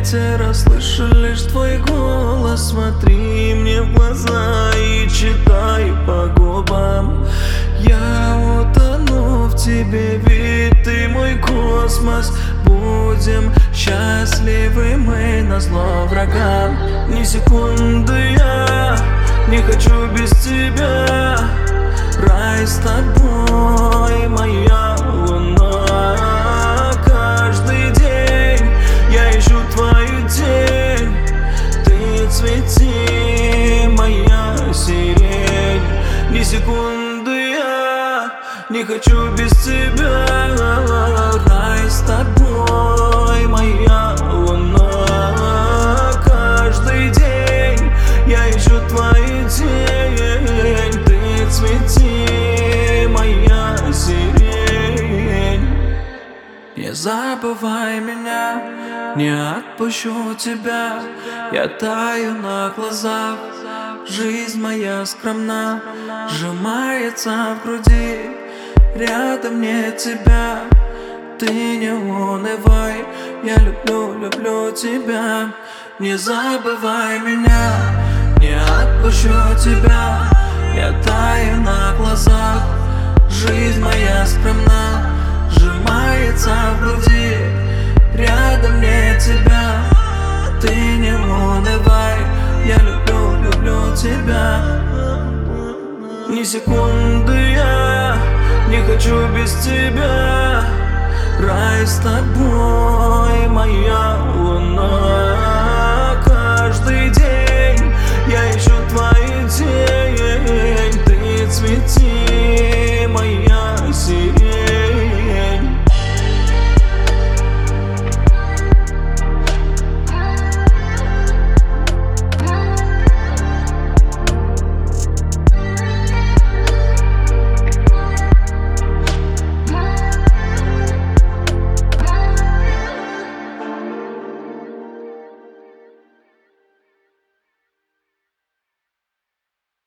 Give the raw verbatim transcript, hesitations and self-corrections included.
ветер, слышу лишь твой голос. Смотри мне в глаза и читаю по губам. Я утону в тебе, ведь ты мой космос. Будем счастливы мы назло врагам. Ни секунды я не хочу без тебя. Рай с тобой, моя луна. Каждый день я ищу твою тень. Ты цвети, моя сирень. Ни секунды я не хочу без тебя. Рай с тобой, моя луна. Каждый день я ищу твою тень. Ты цвети, моя сирень. Не забывай меня, не отпущу тебя. Я таю на глазах, жизнь моя скромна, сжимается в груди, рядом нет тебя. Ты не унывай, я люблю, люблю тебя. Не забывай меня, не отпущу тебя. Я таю на глазах, жизнь моя скромна, сжимается в груди, рядом нет тебя. Ты не унывай, я люблю, люблю тебя. Ни секунды я не хочу без тебя. Рай с тобой, моя луна. Каждый день